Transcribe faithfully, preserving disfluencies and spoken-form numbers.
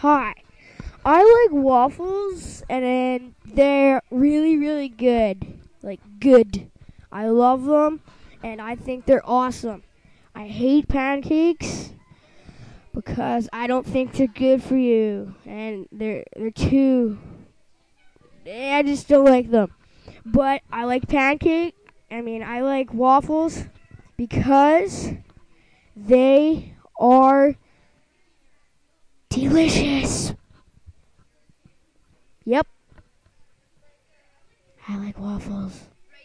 Hi. I like waffles, and then they're really, really good. Like, good. I love them, and I think they're awesome. I hate pancakes because I don't think they're good for you, and they're they're too. I just don't like them. But I like pancake. I mean, I like waffles because they are delicious. Yep, I like waffles.